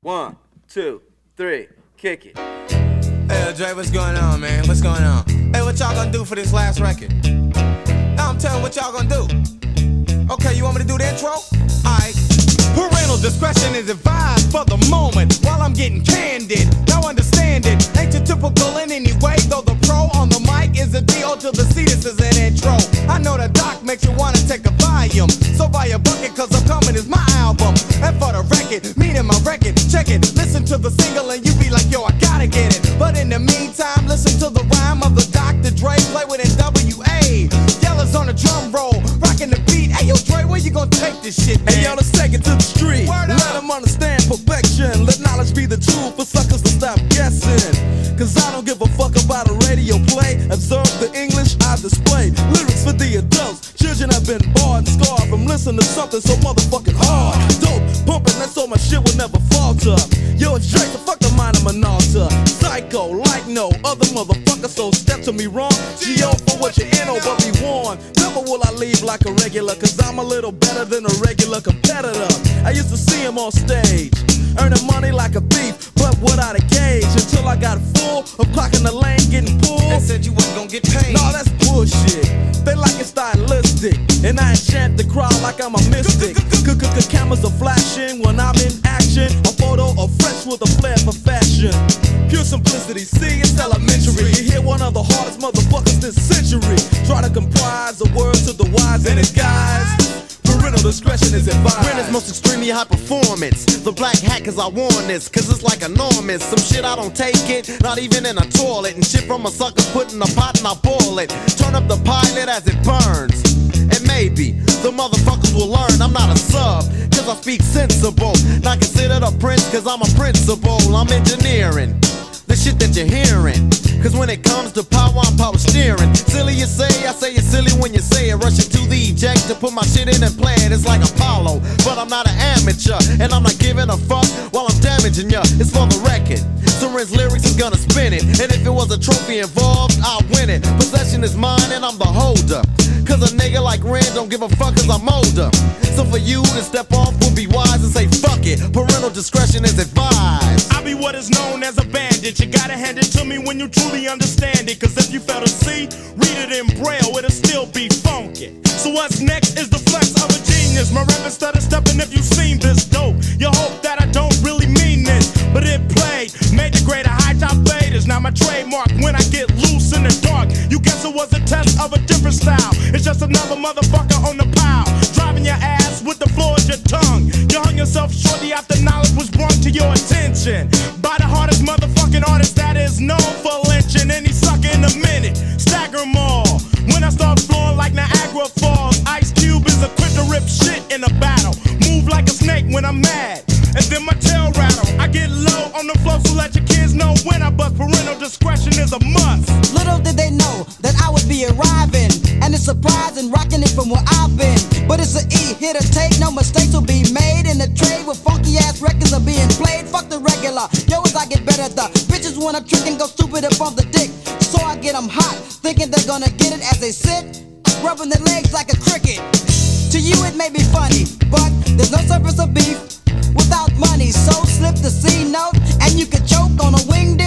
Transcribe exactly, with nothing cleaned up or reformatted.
One, two, three, kick it. Hey, Dre, what's going on, man? What's going on? Hey, what y'all gonna do for this last record? Now I'm telling what y'all gonna do. Okay, you want me to do the intro? Alright. Parental discretion is advised for the moment while I'm getting candid. Now understand it. Ain't you typical in any way, though the pro on the mic is a D O to the C. This is an intro. I know the doc makes you wanna take a volume. So buy a bucket, cause I'm coming is my album. And for the record, meaning my record, check it. Listen to the single and you be like, yo, I gotta get it. But in the meantime, listen to the rhyme of the Doctor Dre. Play with N W A. Yellows on the drum roll, rocking the beat. Hey, yo, Dre, where you gonna take this shit, man? Hey, yo, let's take it to the street. Word Let up. them understand perfection. Let knowledge be the tool for suckers to stop guessing. Cause I don't give a fuck about a radio play. Observe the English I display. Lyrics for the adults. Children have been barred and scarred from listening to something so motherfucking hard. Dope, pumping, that's so my shit will never falter. Yo, it's straight the fuck the mind of Minalta. Psycho, like no other motherfucker, so step to me wrong. G O for what you in, oh, but be warned. Never will I leave like a regular, cause I'm a little better than a regular competitor. I used to see him on stage, earning money like a thief, but without a gauge. Until I got full of clocking the lane, getting pulled. They said you wasn't gonna get paid. No, that's bullshit. They like it stylistic, and I enchant the crowd like I'm a mystic. Cameras are flashing when I'm in action. A photo of fresh with a flair for fashion. Pure simplicity, see, it's elementary. You hear one of the hardest motherfuckers this century. Try to comprise a word to the wise and its guys. Parental discretion is advised. When it's most extremely high performance. The black hat cause I worn this, cause it's like enormous. Some shit I don't take it, not even in a toilet. And shit from a sucker put in a pot and I boil it. Turn up the pilot as it burns. And maybe the motherfuckers will learn I'm not a sub, cause I speak sensible. Not considered a prince cause I'm a principal. I'm engineering the shit that you're hearing. Cause when it comes to power, I'm power steering. Silly you say, I say it's silly when you say it. Rushing to the eject to put my shit in and play it. It's like Apollo, but I'm not an amateur. And I'm not giving a fuck while I'm damaging ya. It's for the record. Soren's lyrics is gonna spin it. And if it was a trophy involved, I'll win it. Possession is mine and I'm the holder. Cause a nigga like Ren don't give a fuck cause I'm older. So for you to step off would be wise and say fuck it. Parental discretion is advised. I be what is known as a bandit. You gotta hand it to me when you truly understand it. Cause if you fail to see, read it in braille, it'll still be funky. So what's next is the flex of a genius. My rap is stutter stepping if you've seen this dope. You hope that I don't really mean this, but it played, made the greater high top faders. Now my trademark when I get loose in the dark. You guess it was a test of a different style. It's just another motherfucker on the pile, driving your ass with the floor of your tongue. You hung yourself shortly after knowledge was brought to your attention by the hardest motherfucking artist that is known for lynching any sucker in a minute. Stagger 'em all. When I start flowing like Niagara Falls, Ice Cube is equipped to rip shit in a battle. Move like a snake when I'm mad, and then my tail rattle. I get low on the flow, so let your kids know when I bust. Parental discretion is a must. Little did they know that I would be arriving, and it's surprising rocking it from where I've been. But it's an E, here to take, no mistakes will be made in the trade with funky ass records are being played. Fuck the regular, yo, as I get better, the bitches wanna trick and go stupid up on the dick. So I get them hot, thinking they're gonna get it as they sit, rubbing their legs like a cricket. To you it may be funny, but there's no surface of beef without money. So slip the C note, and you can choke on a winged